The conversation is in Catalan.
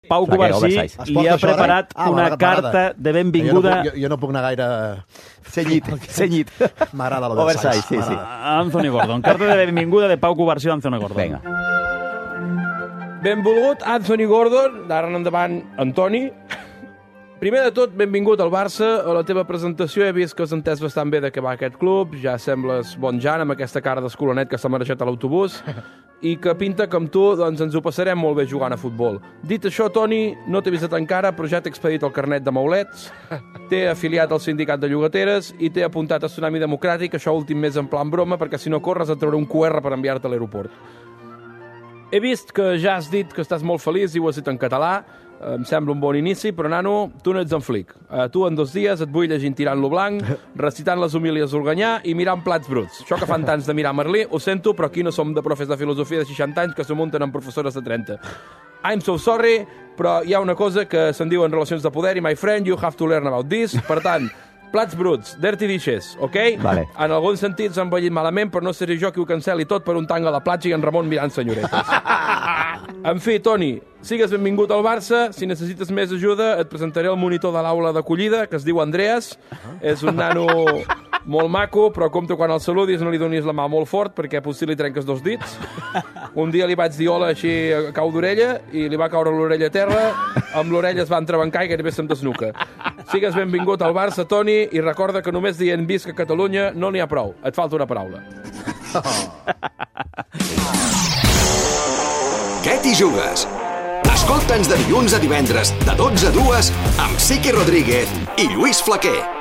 Pau Covarsí li ha preparat una carta de benvinguda... Jo no puc anar gaire... Cenyit. M'agrada l'Oversize. Sí. Anthony Gordon. Carta de benvinguda de Pau Covarsí a Anthony Gordon. Vinga. Benvolgut Anthony Gordon, d'ara en endavant Antoni. Primer de tot, benvingut al Barça. A la teva presentació he vist que has entès bastant bé de què va aquest club. Ja sembles bon Jan amb aquesta cara d'escolanet que s'ha marejat a l'autobús i que pinta que amb tu doncs, ens ho passarem molt bé jugant a futbol. Dit això, Toni, no t'he visitat encara, però ja t'he expedit el carnet de maulets, t'he afiliat al sindicat de llogateres i t'he apuntat a Tsunami Democràtic, això últim mes en plan broma, perquè si no corres et trauré un QR per enviar-te a l'aeroport. He vist que ja has dit que estàs molt feliç i ho has dit en català. Em sembla un bon inici, però, nano, tu no ets en flic. Tu en 2 dies et vull llegint tirant-lo blanc, recitant les homilies d'Organyà i mirant plats bruts. Això que fan tants de mirar Merlí, ho sento, però aquí no som de profes de filosofia de 60 anys que s'ho munten amb professores de 30. I'm so sorry, però hi ha una cosa que se'n diu en relacions de poder i, my friend, you have to learn about this. Per tant, plats bruts, dirty dishes, ok? Vale. En algun sentit s'han envellit malament, però no seré jo qui ho canceli tot per un tang a la platja i en Ramon mirant senyoretes. En fi, Toni, sigues benvingut al Barça. Si necessites més ajuda, et presentaré el monitor de l'aula d'acollida, que es diu Andreas. És un nano molt maco, però compte quan el saludis no li donis la mà molt fort, perquè potser li trenques 2 dits. Un dia li vaig dir hola així a cau d'orella i li va caure l'orella a terra, amb l'orella es va entrebancar i gairebé se'm desnuca. Sigues benvingut al Barça, Toni, i recorda que només dient visca Catalunya no n'hi ha prou. Et falta una paraula. Què t'hi jugues? Escolta'ns de dilluns a divendres, de 12 a 2, amb Siqui Rodríguez i Lluís Flaquer.